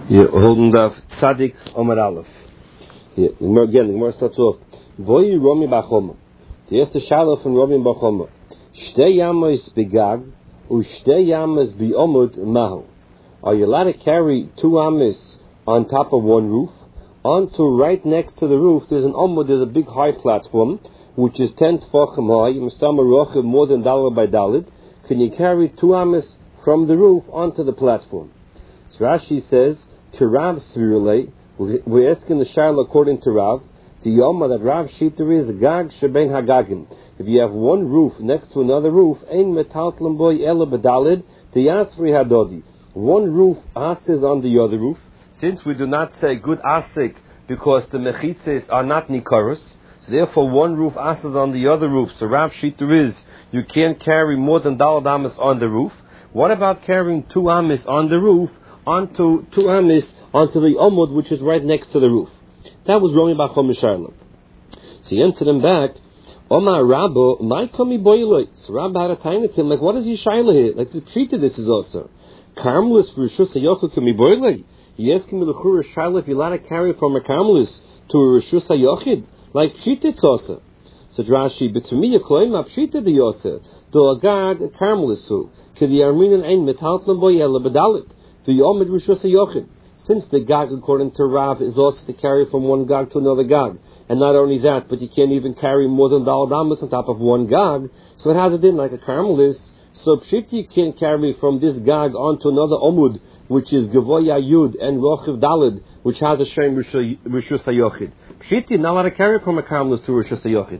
Holding the Tzadik Omar Aleph. Again, the Gemara starts off. Voy Romi Bachoma. The first Shaila from Romi Bachoma. Shtei Yamas Begag, Ushtei Yamas Biomud Mahu. Are you allowed to carry two amis on top of one roof? Onto right next to the roof, there's an omud, there's a big high platform, which is 10 tfachim high, more than dalad by dalad. Can you carry two amis from the roof onto the platform? So Rashi says, Rav Svirulei, we're asking the Shaila according to Rav, the Yoma that Rav Shiter is Gag Shebein Hagagim. If you have one roof next to another roof, Ein Metaltlam Boy Ela Bedalid, the Yasri Hadodi. One roof asses on the other roof. Since we do not say good asik because the mechitzes are not nikaros, so therefore one roof asses on the other roof. So Rav Shiter is you can't carry more than dalad amis on the roof. What about carrying two amis on the roof onto two amis onto the omud which is right next to the roof? That was Romi Bachom Misharlam. So he answered him back, Omar Rabbo, my kami boiloi. So Rabbi had a time to him, like, what is he shaila here? Like, the treated this is also. Karmelis for Rishus HaYochid kami boiloi. He asked him, L'chur shaila, if you're allowed to carry from a Karmelis to a Rishus HaYochid, like treated also. So Rashi, but to me, Yekloim, Apshita the Yosef, do Agag a Karmelisu, Kedi Arminan Ein Metaltlam Boyela Bedalit, the Yomid Rishus HaYochid. Since the Gag, according to Rav, is also to carry from one Gag to another Gag. And not only that, but you can't even carry more than dalad amis on top of one Gag. So it has it in like a Karmelis. So Pshit you can't carry from this Gag onto another Omud, which is Gavoya Yud and Rochiv Dalid, which has a Shem Rishus HaYochid. Pshit you're not allowed to carry from a Karmelis to Rishus HaYochid.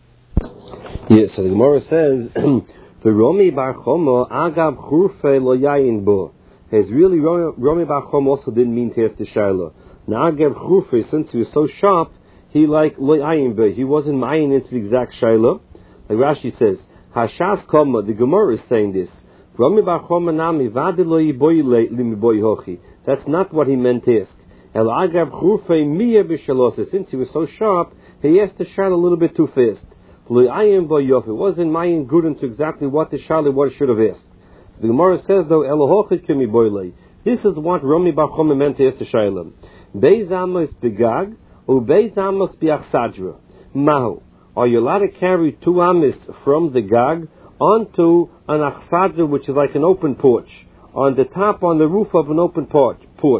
Yes, so the Gemara says, V'romi bar chomo agav churfe lo yayin bo. As really, Romi bar chomo also didn't mean to ask the Shaila. Now agav churfe, since he was so sharp, he like lo yayin bo. He wasn't mayin into the exact Shaila. Like Rashi says, Hashas koma, the Gemara is saying this. Romi bar chomo nami vadi lo yiboy limi boy hochi. That's not what he meant to ask. El agav churfe miya b'shalose. Since he was so sharp, he asked the Shaila a little bit too fast. It wasn't mayin good into exactly what the Shaila what should have asked. So the Gemara says though, Elohochid kemi boilei. This is what Romi bar chomo meant to ask the Shaila. Beis amos begag, u beis amos biachsadra. Mahu. Are you allowed to carry two amis from the Gag onto an achsadra, which is like an open porch, on the top, on the roof of an open porch?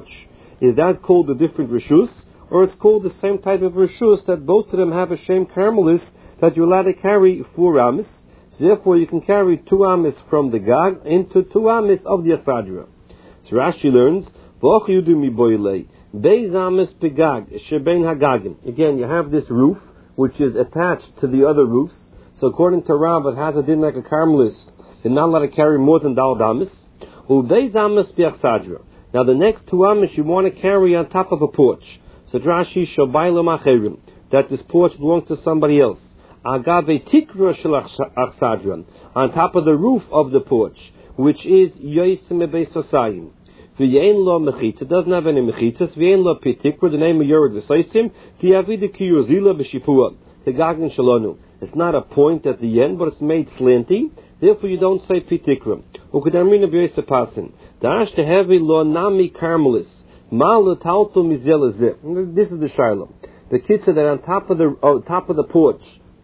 Is that called a different rishus, or it's called the same type of rishus that both of them have a shem karmelis that you're allowed to carry four amis? So therefore you can carry two amis from the Gag into two amis of the achsadra. So Rashi learns, V'och yudu mi boilei. Beis amis begag shebein hagagim. Again, you have this roof which is attached to the other roofs. So according to Rav, it has a din like a Karmelis. You're not allowed to carry more than dalad amis. Ubeis amis biachsadra. Now the next two amis you want to carry on top of a porch. So Rashi shobayla macherim, that this porch belongs to somebody else. Agave tikra shel achsadra, on top of the roof of the porch, which is yosim beis osayim. V'yein lo mechitza, doesn't have any mechitzas. V'yein lo pitikra, the name of Yored v'soisim. V'yavida ki yozila b'shipua, the gagin shalonu. It's not a point at the end, but it's made slanty. Therefore, you don't say pitikra. Ukedarmina b'yosef pasin. Da'ash tehevi lo nami karmelis. Ma l'talto mizelazeh. This is the Shaila. The kitzah that on top of the porch,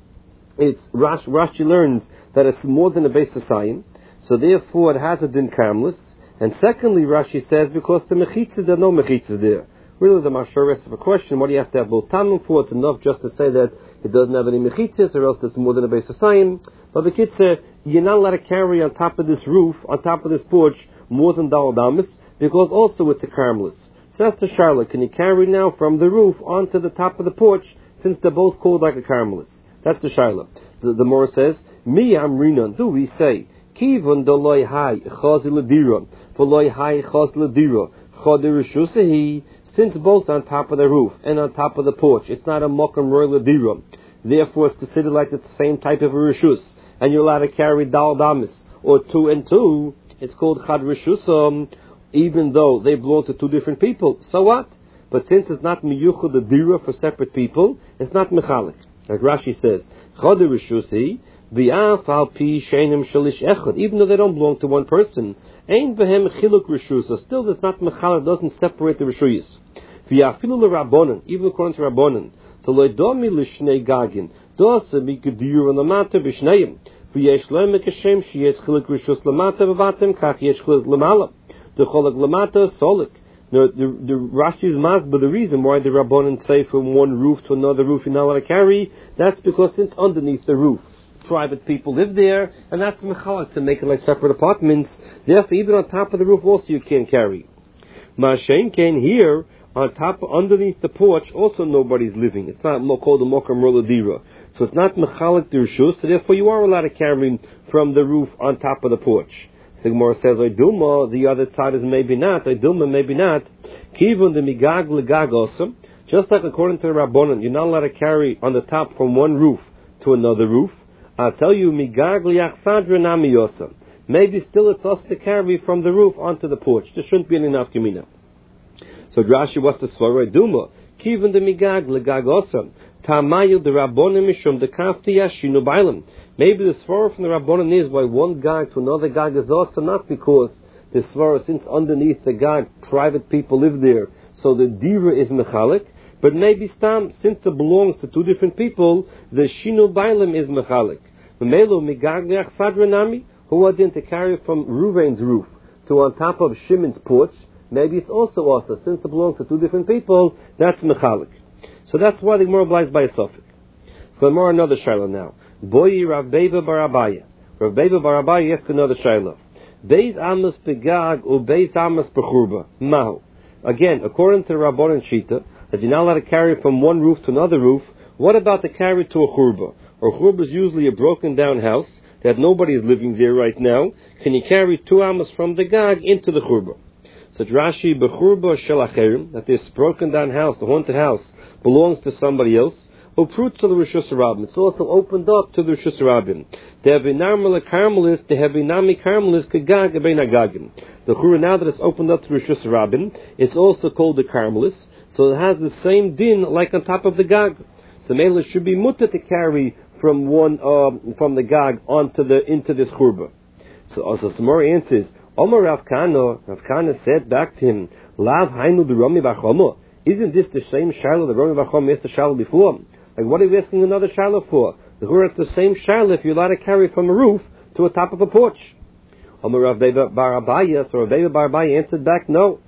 it's Rashi learns that it's more than a beis hasayim. So therefore, it has a din karmelis. And secondly, Rashi says, because the mechitzah, there are no mechitzah there. Really, the mashar rests of a question, what do you have to have both tamim for? It's enough just to say that it doesn't have any mechitzahs, or else it's more than a beis hasayim. But the kitzah, you're not allowed to carry on top of this roof, on top of this porch, more than dalad amis, because also it's a karmelis. So that's the Shaila. Can you carry now from the roof onto the top of the porch, since they're both called like a karmelis? That's the Shaila. The Mora says, Mi amrinan, do we say, Kivon doloi hai chaz ledira, v'loi hai chaz ledira, choder rishusahi. Since both on top of the roof and on top of the porch, it's not a mokam roy ledira. Therefore, it's considered like it's the same type of a rishus, and you're allowed to carry dalad amis or two and two. It's called chad rishusam, even though they belong to two different people. So what? But since it's not miyuchad ledira for separate people, it's not mechalik. Like Rashi says, choder rishusahi. V'af al pi shenim shalish echad, even though they don't belong to one person, ein behem chiluk rishus, so still there's not mechalek, doesn't separate the rishuyis. V'afilu l'Rabbanan, even according to Rabbanan, to loidomi l'shnei gagin, dosa mikudur l'mata b'shneiim, v'yesh loim ekashem sheyesh chiluk rishus l'mata v'vatem kach yesh chiluk l'mala, the cholak l'mata solik. Now, the Rashi's masbah, the reason why the Rabbanan say from one roof to another roof you're not allowed to carry, that's because since underneath the roof private people live there, and that's mechalek to make it like separate apartments. Therefore, even on top of the roof also you can't carry. Ma'ashen came here on top, underneath the porch, also nobody's living. It's not called a mokam roladira, so it's not mechalek dirshus. So therefore, you are allowed to carry from the roof on top of the porch. The Gemara says, Oidulma, the other side is maybe not. Oidulma, maybe not. Kivun the migag legag also. Just like according to the Rabbanan, you're not allowed to carry on the top from one roof to another roof. I'll tell you, migag liachsadra nami yosa. Maybe still it's us to carry from the roof onto the porch. There shouldn't be any nafkamina. So Rashi was the svara Oidulma. Kivun the migag legag also. Tamayu the Rabbanan mishum the kafti yashinu bailam. Maybe the svara from the Rabbanan is why one gag to another gag is also not because the svara, since underneath the gag private people live there, so the dira is mechalik, but maybe stam, since it belongs to two different people, the shinu bailam is mechalik. Memelo migag leachsadra nami, who are then to carry from Ruvain's roof to on top of Shimon's porch, maybe it's also since it belongs to two different people, that's mechalik. So that's why the Gemara obliges by a suffix. So the Gemara another shiloh now. Boyi Rav Beiva bar Abaya. Rav Beiva bar Abaya asks another shiloh. Beis Amos begag u Beis Amos bechurba. Mahu. Again, according to Rabbanan Shita, that you're not allowed to carry from one roof to another roof. What about to carry to a churba? A churba is usually a broken down house that nobody is living there right now. Can you carry 2 amos from the gag into the churba? So Rashi bechurba shelacherim, that this broken down house, the haunted house, belongs to somebody else. Uprut to the Rishus Rabbim. It's also opened up to the Rishus Rabbim. The Hevinamala Carmelis, the Hevinami Carmelis Kagag Ebenagagim. The Chura, now that it's opened up to Rishus Rabbim, it's also called the Carmelis, so it has the same din like on top of the Gag. So Mela should be mutter to carry from from the Gag into this Churba. So also Samori answers, Omar Rav Kana said back to him, Lav Hainu the Rami Bachoma. Isn't this the same Shiloh the Rami Bachoma asked the Shiloh before? Like, what are you asking another Shiloh for? It's the same Shiloh if you're allowed to carry from a roof to a top of a porch. Amar Rav Beiva bar Abaya, so Rav Beiva bar Abaya answered back, no.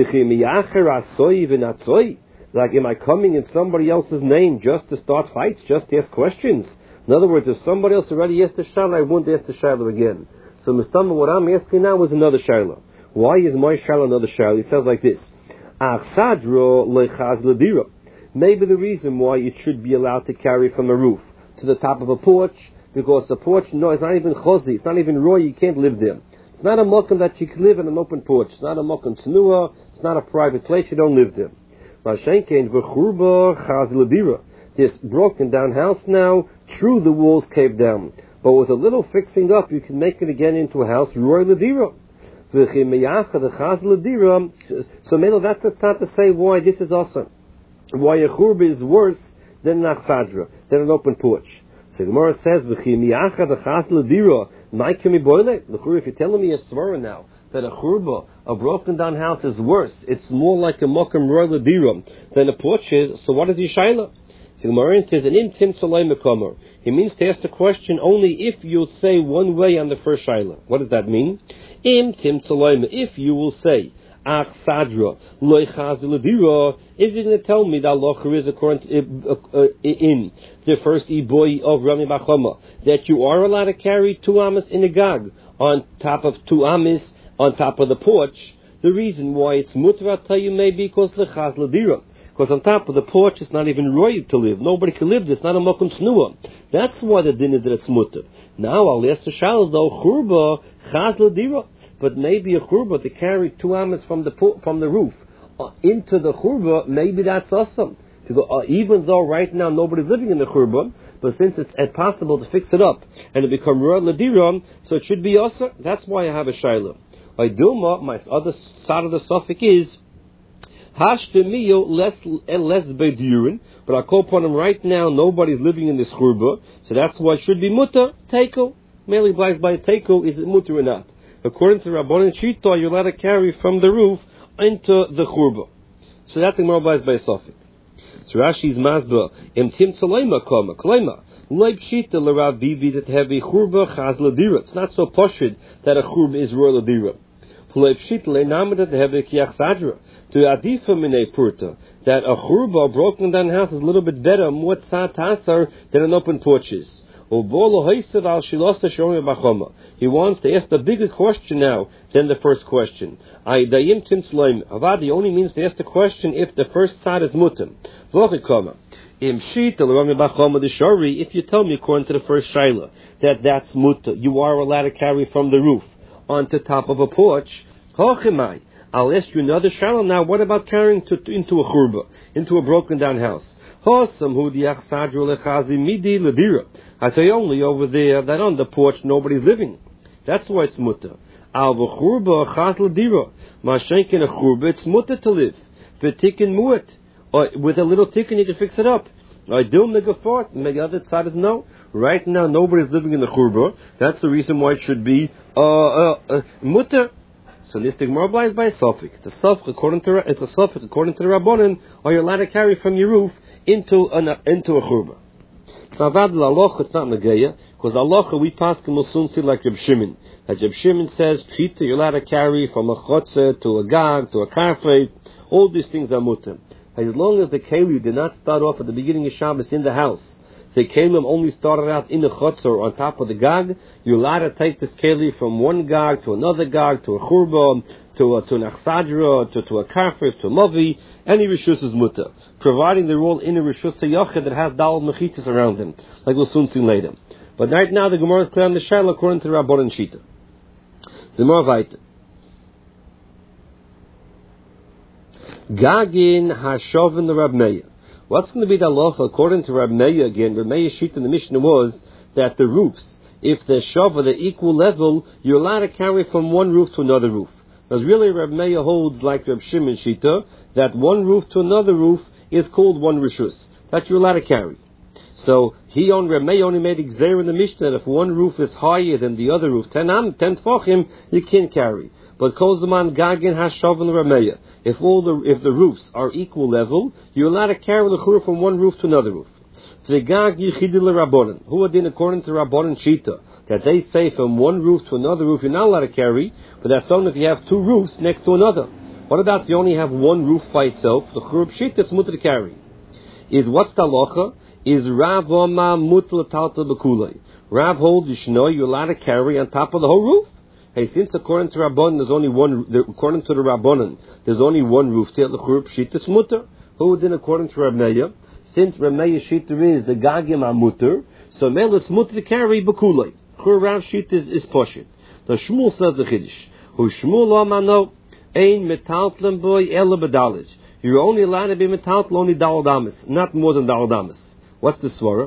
Like, am I coming in somebody else's name just to start fights, just to ask questions? In other words, if somebody else already asked the Shiloh, I won't ask the Shiloh again. So, Mustama, what I'm asking now is another Shiloh. Why is my Shiloh another Shiloh? It says like this. Maybe the reason why it should be allowed to carry from a roof to the top of a porch, because the porch, no, it's not even chosi, it's not even roy, you can't live there. It's not a mokum that you can live in an open porch. It's not a mokum tznuah, it's not a private place, you don't live there. This broken down house now, true, the walls caved down, but with a little fixing up, you can make it again into a house, roy ledira. So maybe that's not to say why this is awesome. Why a churba is worse than an achsadra, than an open porch. So Gemara says, if you're telling me a svara now, that a churba, a broken down house is worse, it's more like a mokam roy ledira than a porch is, so what is Yishayla? So Gemara says, an intim salay mekomer. He means to ask the question only if you'll say one way on the first shayla. What does that mean? Intim salay, if you will say, Ach Sadra, Loi Chaziladira, is it going to tell me that Locher is according to, in the first Iboy of Rami Bachoma, that you are allowed to carry 2 amas in a gag on top of 2 amas on top of the porch? The reason why it's mutter, I'll tell you, maybe because the Chaziladira. Because on top of the porch, it's not even royal to live. Nobody can live there. It's not a mokum tznuah. That's why the din is that it's mutter. Now I'll ask the shal though, churba chazladira. But maybe a churba to carry 2 amas from the roof into the churba, maybe that's awesome. Even though right now nobody's living in the churba, but since it's possible to fix it up and it become royal ladira, so it should be awesome. That's why I have a shayla. By Dilma, my other side of the suffix is Hashtemio less beidurin, but I call upon him right now. Nobody's living in this churba, so that's why it should be mutter teiko. Merely applies by teiko. Is it mutter or not? According to Rabbanan Shita, you're allowed to carry from the roof into the churba. So that's the Gemara applies by Sofik. So Rashi's masba imtim tzaleima kama kalema leib shita l'rav bibi that have a churba chaz l'dira. It's not so poshid that a churba is royal l'dira. Leib shita le'namad that have a kiach sadra to adifa minei purta that a churba, a broken down house, is a little bit better more tzad tasar than an open porches. He wants to ask the bigger question now than the first question. Avadi only means to ask the question if the first side is mutim. If you tell me according to the first shaila that that's muta, you are allowed to carry from the roof onto top of a porch. I'll ask you another shaila now. What about carrying into a churba, into a broken down house? I say only over there that on the porch nobody's living. That's why it's mutter. Al v'churba chaz l'dira. Mashenkin a churba, it's mutter to live. V'tikin muet. Or with a little tikkun you can fix it up. I do megafort. The other side is no. Right now nobody's living in the churba. That's the reason why it should be mutter. So this Gemara applies by a suffix. It's a suffix according to the Rabbanan, or you're allowed to carry from your roof into a churba. Now, it's not Nageya, because Allah we pass Musunsi like Reb Shimon. As Reb Shimon says, you're allowed to carry from a chotzer to a gag to a karfei. All these things are mutim. As long as the keli did not start off at the beginning of Shabbos in the house, the kelim only started out in the chotzer on top of the gag, you're allowed to take this keli from one gag to another gag, to a churba, to an achsadra, to a karfei, to a mavi. Any rishus is mutter, providing they're all in a rishus yachid that has dal mechitas around them, like we'll soon see later. But right now the Gemara is clear on the shaila according to the Rabbanan Shita. Zemar Vaita. Gagin hashovin the Rab Meir. What's going to be the halacha according to Rab Meir again? Rab Meir's Shita in the Mishnah was that the roofs, if they're shov at the equal level, you're allowed to carry from one roof to another roof. Because really Rab Meir holds like Rab Shimon Shita that one roof to another roof is called one rishus, that you're allowed to carry. So Rab Meir only made exer in the Mishnah that if one roof is higher than the other roof, 10 tfachim, you can't carry. But kol zaman gagin hashav and Rab Meir, if the roofs are equal level, you're allowed to carry the chur from one roof to another roof. The gag yichidil rabbanon, who are then according to Rabbanan Shita, that they say from one roof to another roof you're not allowed to carry, but that's only if you have two roofs next to another. What about if you only have one roof by itself? The churub shita is mutter to carry. Is what's the halacha? Is Rav Oma mutter talta bekulei. Rav holds you're allowed to carry on top of the whole roof. Hey, since according to Rabbanan there's only one. According to the Rabbanan there's only one roof. The churub shita is mutter. Who then according to Rab Meir? Since Rab Meir shita is the gagim amutter, so mel is mutter to carry bekulei. Rav shita is poshit. The Shmuel says the chiddush. Who Shmuel amano. Ein metaltlem boy ela bedalij. You're only allowed to be metaltlem only daladamis, not more than daladamis. What's the svara?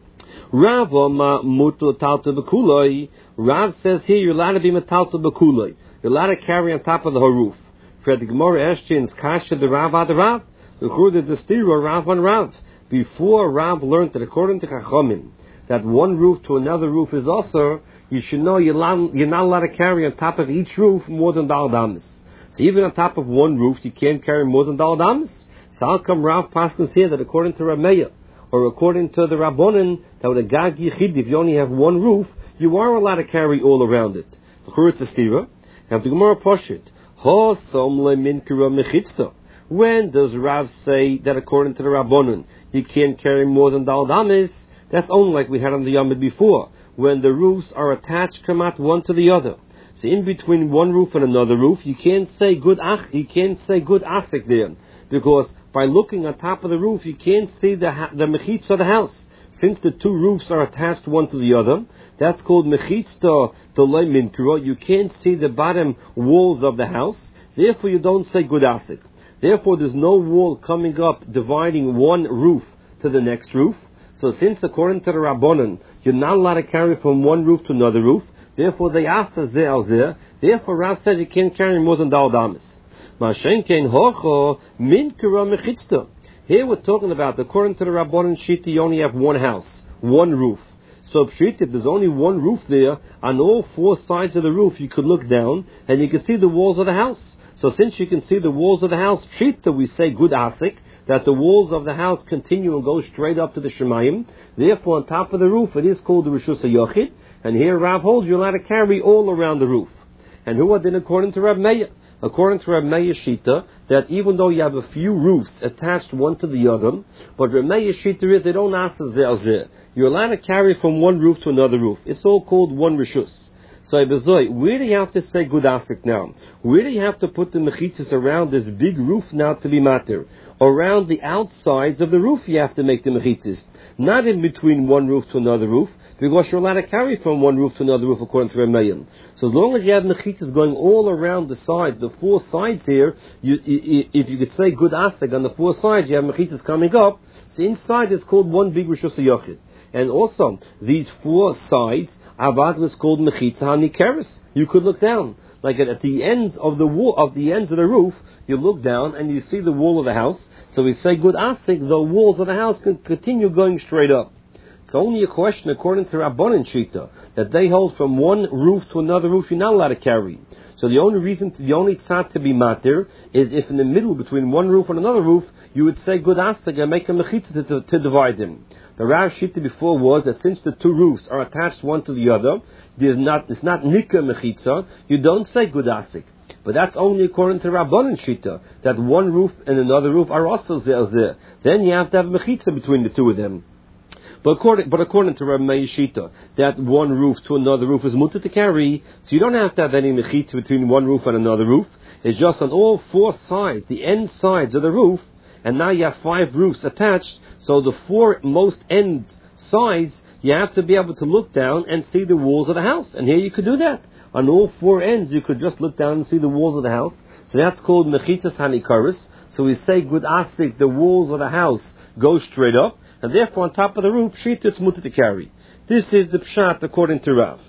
Rav ma mutul talta bekuloi. Rav says here you're allowed to be metalta bekuloi. You're allowed to carry on top of the whole roof. For the Gemara Eshchin's kasha the Rav ad Rav. The chur is the stira Rav on Rav. Before Rav learned that according to Chachamim that one roof to another roof is also, you should know you're not allowed to carry on top of each roof more than daladamis. So even on top of one roof, you can't carry more than daladamis. So how come Rav Paskins here that according to Rab Meir, or according to the Rabbanan, that with a gag yichid, if you only have one roof, you are allowed to carry all around it. The Churitz Estira, and the Gemara Poshit, Ho som le minkira mechitzta. When does Rav say that according to the Rabbanan, you can't carry more than daladamis? That's only like we had on the Yamid before, when the roofs are attached kamat one to the other. So in between one roof and another roof, you can't say good asik there, because by looking on top of the roof, you can't see the mechitza of the house. Since the two roofs are attached one to the other, that's called mechitza delay minkura. You can't see the bottom walls of the house. Therefore, you don't say good asik. Therefore, there's no wall coming up dividing one roof to the next roof. So since according to the Rabbanan, you're not allowed to carry from one roof to another roof, therefore they asa zeh al zeh, therefore Rav says you can't carry more than daladamis. Mashenkein hocho min kara mechitzta. Here we're talking about, according to the Rabbanan Shita, you only have one house, one roof. So if there's only one roof there, on all four sides of the roof you could look down and you can see the walls of the house. So since you can see the walls of the house, Shita, we say good asik, that the walls of the house continue and go straight up to the Shemayim. Therefore, on top of the roof, it is called the Rishus HaYochid. And here Rav holds you're allowed to carry all around the roof. And who are then according to Rav Meir? According to Rav Meir Shita, that even though you have a few roofs attached one to the other, but Rav Meir Shita is they don't ask the zeh. You're allowed to carry from one roof to another roof. It's all called one Rishus. So where do you have to say good asik now? Where do you have to put the mechitzas around this big roof now to be matir? Around the outsides of the roof you have to make the mechitzas. Not in between one roof to another roof, because you're allowed to carry from one roof to another roof according to Rameyan. So as long as you have mechitzas going all around the sides, the four sides here, if you could say good asik on the four sides, you have mechitzas coming up, so inside is called one big Rishus HaYochid. And also, these four sides, Avad was called Mechitza HaNikeres. You could look down. Like at the ends of the wall, of the ends of the roof, you look down and you see the wall of the house. So we say good asik, the walls of the house can continue going straight up. It's only a question according to Rabbanan Shita, that they hold from one roof to another roof you're not allowed to carry. So the only tzad to be matir is if in the middle between one roof and another roof, you would say good asik and make a mechitza to divide them. The Rav Shita before was that since the two roofs are attached one to the other, it's not nika mechitza, you don't say good asik. But that's only according to Rabbanan Shita, that one roof and another roof are also zeh. Then you have to have mechitza between the two of them. But according to Rav Meir Shita, that one roof to another roof is mutter to carry, so you don't have to have any mechitza between one roof and another roof. It's just on all four sides, the end sides of the roof, and now you have 5 roofs attached, so the 4 most end sides, you have to be able to look down and see the walls of the house. And here you could do that. On all 4 ends, you could just look down and see the walls of the house. So that's called Mechitzas HaNikeres. So we say, good asik, the walls of the house go straight up, and therefore on top of the roof, Shita, it's mutter to carry. This is the Pshat according to Rav.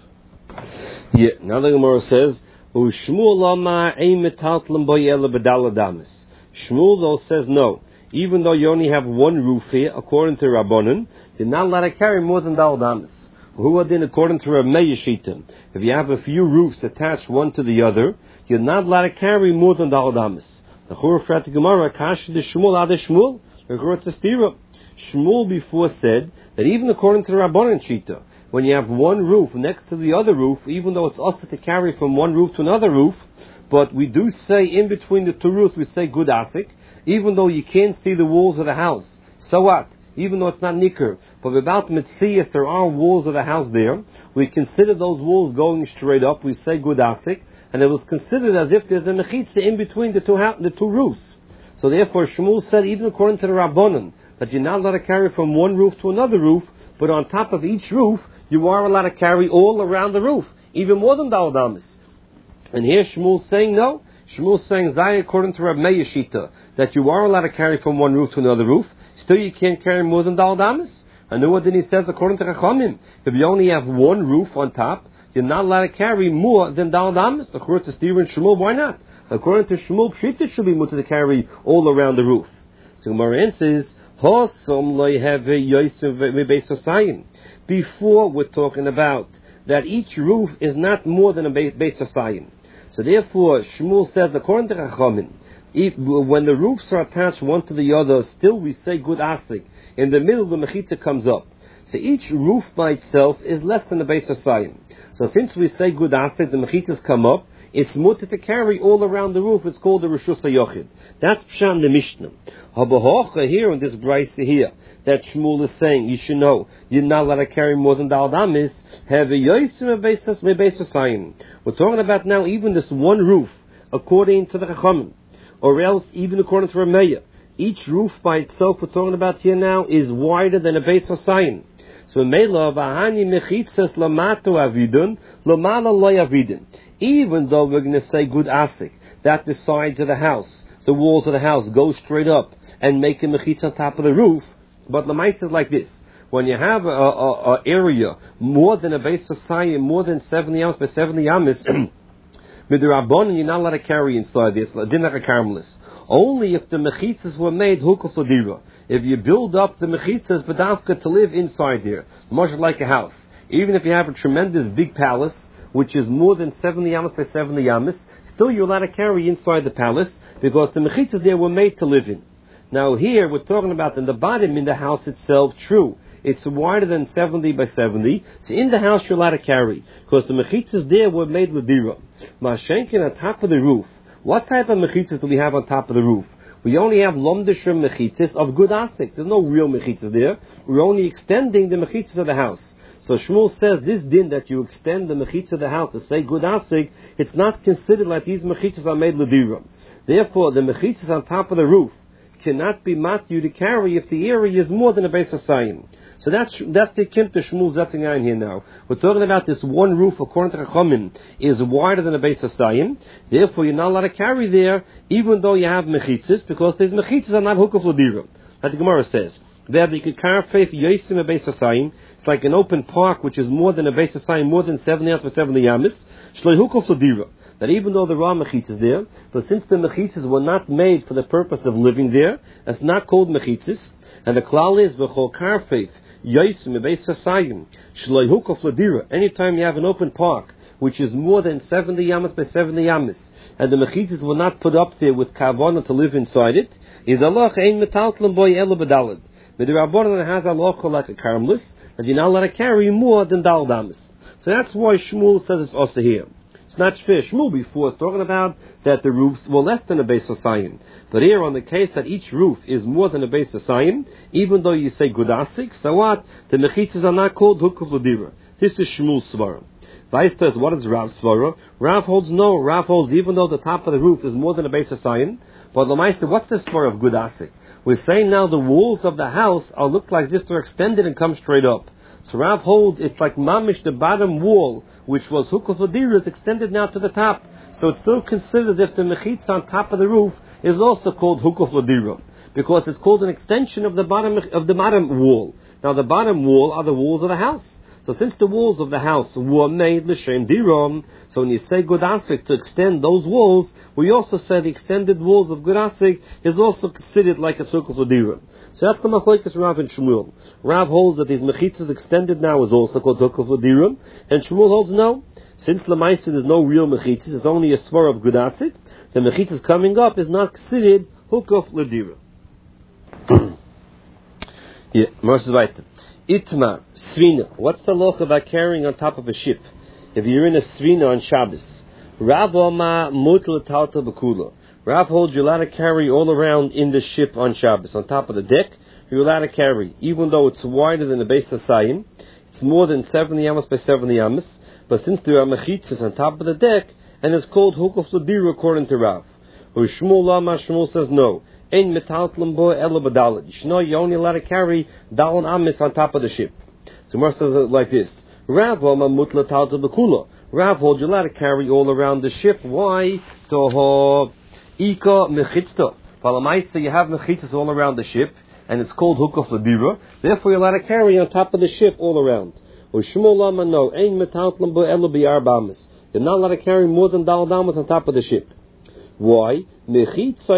Yeah, now the Gemara says, U'shmuel lama ein metaltlem bo yele b'dal adamis. Shmuel though says no. Even though you only have one roof here, according to Rabbanan, you're not allowed to carry more than dal damis. Who are then according to Rav Meir Shita? If you have a few roofs attached one to the other, you're not allowed to carry more than dal damis. The Churafrat Gemara kash de Shmuel ad Shmuel. The Churafrat Shmuel before said that even according to the Rabbanan Shita, when you have one roof next to the other roof, even though it's also to carry from one roof to another roof, but we do say in between the two roofs, we say good asik, even though you can't see the walls of the house. So what? Even though it's not nikr, but without mitzias, there are walls of the house there. We consider those walls going straight up. We say good asik, and it was considered as if there's a mechitza in between the two roofs. So therefore, Shmuel said, even according to the Rabbanan, that you're not allowed to carry from one roof to another roof, but on top of each roof, you are allowed to carry all around the roof, even more than dal damis. And here Shmuel's saying no. Shmuel's saying Zai according to Rav Meir Shita, that you are allowed to carry from one roof to another roof. Still you can't carry more than dal damis. And then what then he says according to Chachamim, if you only have one roof on top, you're not allowed to carry more than dal damis. According to Stephen and Shmuel, why not? According to Shmuel, Pshita should be mutter to carry all around the roof. So Gemara says, before we're talking about that each roof is not more than a base of Sayin. So therefore, Shmuel says, according to Chachamim, when the roofs are attached one to the other, still we say good asik. In the middle, the mechitza comes up. So each roof by itself is less than the base of Sayin. So since we say good asik, the mechitzas come up, it's mutter to carry all around the roof. It's called the Rishus HaYochid. That's Pshan the Mishnah. Habahocha here in this brayse here, that Shmuel is saying, you should know, you're not allowed to carry more than dal damis. Have a yosim beis sayin. We're talking about now even this one roof, according to the Chachamim, or else even according to Rav Meir. Each roof by itself we're talking about here now is wider than a beis sayin. So Mela v'hani mechitzas lamato avidun, lamala loy avidun. Even though we're going to say good asik, that the sides of the house, the walls of the house go straight up and make a mechitza on top of the roof, but the mice is like this. When you have a area more than a base of saying, more than 70 amas by 70 amas, Midrabanan, you're not allowed to carry inside this. Din like a Carmelis. Only if the mechitzas were made hukuf ladira. If you build up the mechitzas, badavka to live inside there, much like a house. Even if you have a tremendous big palace, which is more than 70 yamas by 70 yamas, still you're allowed to carry inside the palace because the mechitzas there were made to live in. Now here we're talking about in the bottom in the house itself. True, it's wider than 70 by 70. So in the house you're allowed to carry because the mechitzas there were made with dira. Mashenkin on top of the roof. What type of mechitzas do we have on top of the roof? We only have lomdisher mechitzas of good asik. There's no real mechitzas there. We're only extending the mechitzas of the house. So Shmuel says this din that you extend the mechitzas of the house to say good asik, it's not considered like these mechitzas are made ladira. Therefore, the mechitzas on top of the roof cannot be matyu to carry if the area is more than a base of sayim. So that's the kim to Shmuel Zetzingayin here now. We're talking about this one roof, according to Chachamim, is wider than a base of sayim. Therefore, you're not allowed to carry there, even though you have mechitzas, because these mechitzas are not hukuf l'dira. As the Gemara says, that you could carve faith yosim a base of sayim. It's like an open park, which is more than a base of sayim, more than 70 yamas for 70 yamas. Shloi hukuf l'dira. That even though there are mechitzas there, but since the mechitzas were not made for the purpose of living there, it's not called mechitzas. And the klal is v'chol karfeif yosim beis hasayim shloi hukaf ladira. Anytime you have an open park which is more than 70 yamas by 70 yamas, and the mechitzas were not put up there with kavana to live inside it, is Allah ein metaltlam boy ela bedalad. Midrabanan has Allah like a karmelis, and you're not allowed to carry more than dal damas. So that's why Shmuel says it's also here. It's not fair. Shmuel before is talking about that the roofs were less than a base of sayim. But here on the case that each roof is more than a base of sayim, even though you say gudasik, so what? The mechitzas are not called hukuf l'dira. This is Shmuel's svara. Vice says, what is Rav's svara? Rav holds no. Rav holds even though the top of the roof is more than a base of sayim. But the Meister, what's the svara of gudasik? We're saying now the walls of the house look like as if they're extended and come straight up. So Rav holds it's like mamish, the bottom wall, which was hukuf l'dira, is extended now to the top. So it's still considered as if the mechitza on top of the roof is also called hukuf l'dira, because it's called an extension of the bottom wall. Now the bottom wall are the walls of the house. So since the walls of the house were made l'shem diram, so when you say gudasik to extend those walls, we also say the extended walls of gudasik is also considered like a hukuf l'dira. So that's the machlokes Rav and Shmuel. Rav holds that these mechitzas extended now is also called hukuf l'dira, and Shmuel holds no. Since Lamaisa there's no real mechitzas, it's only a svar of gudasik, the mechitzas coming up is not considered hukuf l'dira. Yeah, Moshe weiter. Itmar, svina. What's the law about carrying on top of a ship? If you're in a svina on Shabbos, Rav Oma mutal talta b'kula. Rav holds you're allowed to carry all around in the ship on Shabbos. On top of the deck, you're allowed to carry, even though it's wider than the base of sayim. It's more than 70 yamas by 70 yamas. But since there are mechitzas on top of the deck, and it's called hukuf l'dira according to Rav. Shmuel Lama, Shmuel says no. Ein metaltlam bo ela badalad. You're only allowed to carry dalon amis on top of the ship. So Mar says it like this. Rav Lama mutla talta b'kula. Rav holds you're allowed to carry all around the ship. Why? Toho ika mechitzta. Palamaisa, you have mechitzas all around the ship, and it's called hukuf l'dira. Therefore you're allowed to carry on top of the ship all around. Shmuel Lama no. Ein metaltlam bo ela b'arba amis. You're not allowed to carry more than dalon amis on top of the ship. Why? According to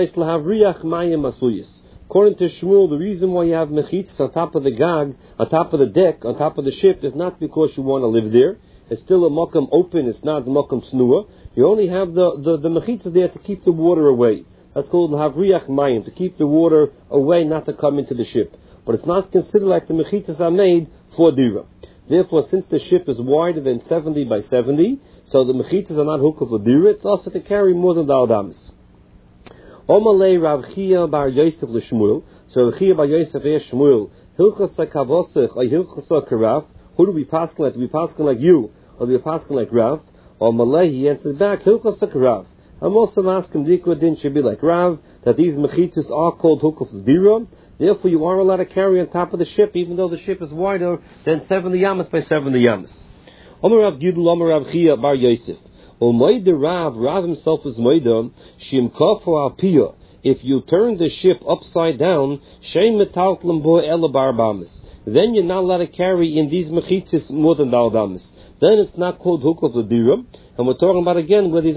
Shmuel, the reason why you have mechitzas on top of the gag, on top of the deck, on top of the ship, is not because you want to live there. It's still a makam open. It's not the makam snua. You only have the mechitzas there to keep the water away. That's called havriach mayim, to keep the water away, not to come into the ship. But it's not considered like the mechitzas are made for dira. Therefore, since the ship is wider than 70 by 70, so the mechitzas are not hukuf l'dira, it's also to carry more than the adamis. Omalei Rav Chia bar Yosef l'Shmuel. So Rav Chia bar Yosef Shmuel. Hilchos hakavosech or hilchos hakarav. Who do we pass like? Do we pass like you, or do we pass like Rav? Omalei, he answered back, hilchos hakarav. I'm also asking Dikwa din should be like Rav, that these mechitzas are called hukuf l'dira. Therefore, you are allowed to carry on top of the ship, even though the ship is wider than 70 yamas by 70 yamas. Omer Rav Gidul, Omer Rav Chia bar Yosef. Rav himself is Moida, Shim Kafu al Piyah. If you turn the ship upside down, Shem metaltlam bo ela barbamis. Then you're not allowed to carry in these mechitzas more than daldamis. then it's not called hukuf l'dira. And we're talking about again where the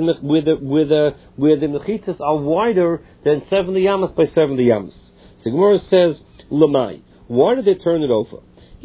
mechitzas are wider than 70 yamas by 70 yamas. So Gemara says, Lamai, why did they turn it over?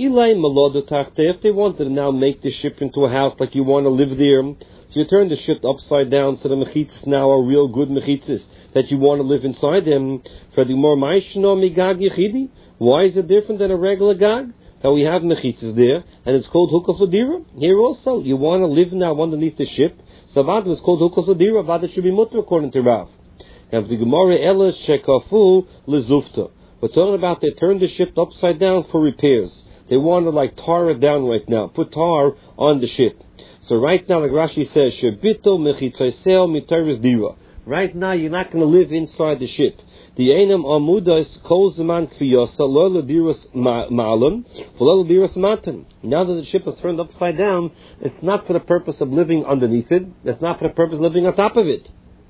If they wanted to now make the ship into a house like you want to live there, so you turn the ship upside down so the mechitzas now are real good mechitzas that you want to live inside them. For the more ma'ishno migag yechidi, why is it different than a regular gag? That we have mechitzas there, and it's called hukaf l'dira. Here also, you want to live now underneath the ship, so Vada was called hukaf l'dira. Vada should be mutter according to Rav. Now, the Gemara ela shekafu lezufta. We're talking about they turned the ship upside down for repairs. They want to tar it down right now, put tar on the ship. So right now, like Rashi says, shebito mechitzosel mitaris dira. Right now, you're not going to live inside the ship. The enam amudas kol zaman kfiyasa lo lediras ma'alim v'lo lediras matan. Now that the ship is turned upside down, it's not for the purpose of living underneath it. It's not for the purpose of living on top of it.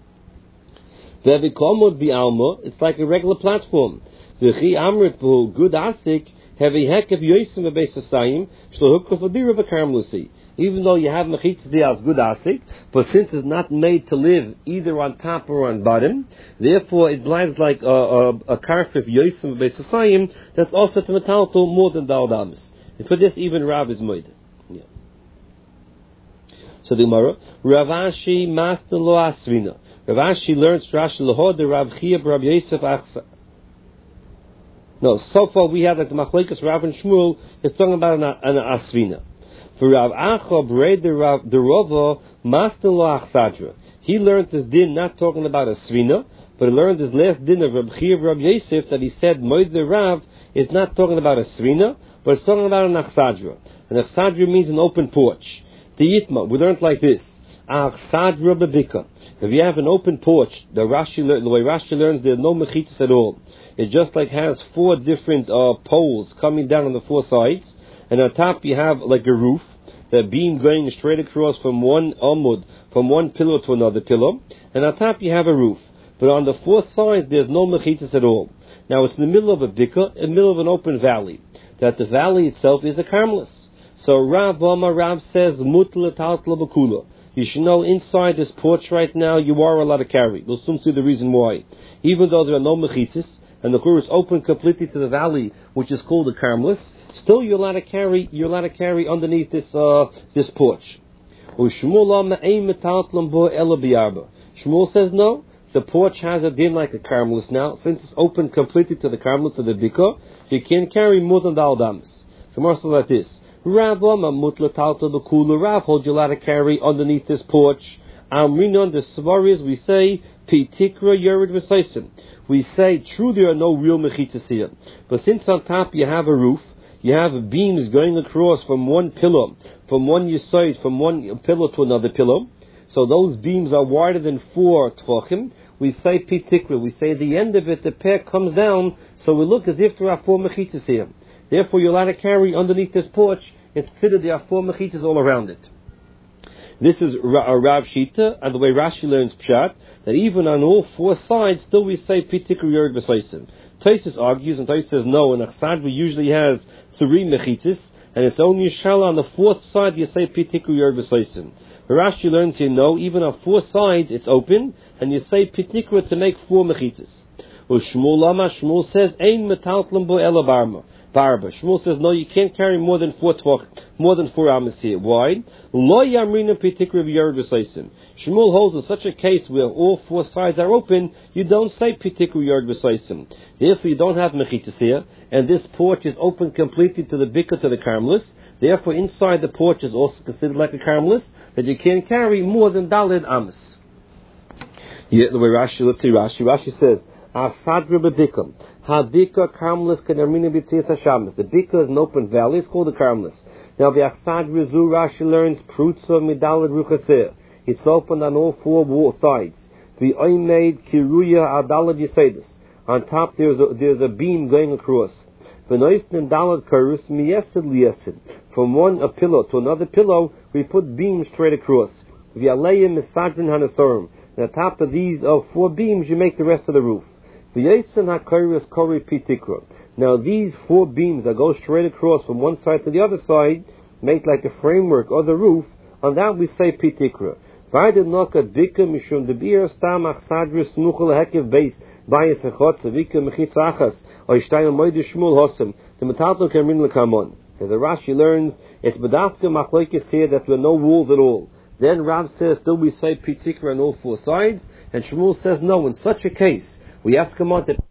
Ve'vikomod bi'alma. It's like a regular platform. V'chi amrit b'hu good asik hevi hekav yosim v'beis asayim shlo hukaf adira v'karmlusi. Even though you have mechitzas there as good asik, but since it's not made to live either on top or on bottom, therefore it lies like a karfif yosim b'sasayim that's also to metalto more than daldamis. And for this even Rav is moed. Yeah. So the Gemara, Rav Ashi master lo asvina. Rav Ashi learns Rashi lahod the Rav Chia Rav Yosef achsa. No, so far we have that the machlekes Rav and Shmuel is talking about an asvina. For Rav Acha the Rava Master Lo Achsadra. He learned this din not talking about a svina, but he learned his last din of Rav Chia Rav Yosef that he said Moed the Rav is not talking about a svina, but it's talking about an achsadra. An achsadra means an open porch. The Yitma, we learned like this: achsadra bebika. If you have an open porch, the way Rashi learns, there's no mechitzas at all. It just has 4 different poles coming down on the 4 sides. And on top you have like a roof, the beam going straight across from one amud, from one pillar to another pillar. And on top you have a roof. But on the 4 sides there's no mechitzas at all. Now it's in the middle of a bika, in the middle of an open valley. That the valley itself is a karmelis. So Rav says, mutla taltla bakula. You should know inside this porch right now you are allowed to carry. We'll soon see the reason why. Even though there are no mechitzas, and the kur is open completely to the valley, which is called a karmelis, still you're allowed to carry underneath this porch. Shmuel says no, the porch has a din like a karmelis now, since it's open completely to the karmelis, to the bika, you can't carry more than daldamis. So more so like this. Rav holds you allowed to carry underneath this porch. Amrinon the svaris we say pitikra yerid v'saisim. We say true there are no real mechitzas here, but since on top you have a roof, you have beams going across from one pillar, from one yesod, from one pillar to another pillar. So those beams are wider than 4 tvachim. We say pitikra. We say at the end of it the peg comes down, so we look as if there are 4 mechitzas here. Therefore, you're allowed to carry underneath this porch. It's considered there are 4 mechitzas all around it. This is Rav Shita, and the way Rashi learns Pshat, that even on all 4 sides, still we say pitikra yerid b'saisim. Taisus argues, and Taisus says no, and Achsadra usually has 3 mechitzas, and it's only Shala on the 4th side you say pitikra yerid b'saisim. Rashi learns here no, even on 4 sides it's open, and you say pitikra to make 4 mechitzas. Shmuel says ein metaltlam bo ela barma. Shmuel says no, you can't carry more than 4 amas here. Why? Lo yamrina pitikra v'yerid b'saisim. Shmuel holds in such a case where all 4 sides are open, you don't say pitikra yerid b'saisim. Therefore, you don't have mechitzas here, and this porch is open completely to the bika, to the karmelis. Therefore, inside the porch is also considered like a karmelis, that you can't carry more than daled amas. Yeah, the way Rashi, let's see Rashi says, Asadra b'dikam. Hadika karmelis kanarmina b'tzias hashamas. The bika is an open valley, it's called the karmelis. Now the Asadra zu Rashi learns, prutza midaled ruchaseh. It's open on all 4 wall sides. The oimed kiruya adalad yisedus. On top there's a beam going across. From one pillow to another pillow, we put beams straight across. On the top of these 4 beams, you make the rest of the roof. Now these 4 beams that go straight across from one side to the other side, make like the framework or the roof, on that we say pitikra. Vayde noka dika mishum de bir stam achsadrus nuchel hekev beis bayes echotze vika mechitzachas or ishtayim moide shmul hosem the metato kemin lekamon. The Rashi learns it's bedafka machlokes here that there are no rules at all. Then Rav says still we say pitikra on all four sides, and Shmuel says no. In such a case we have to come on to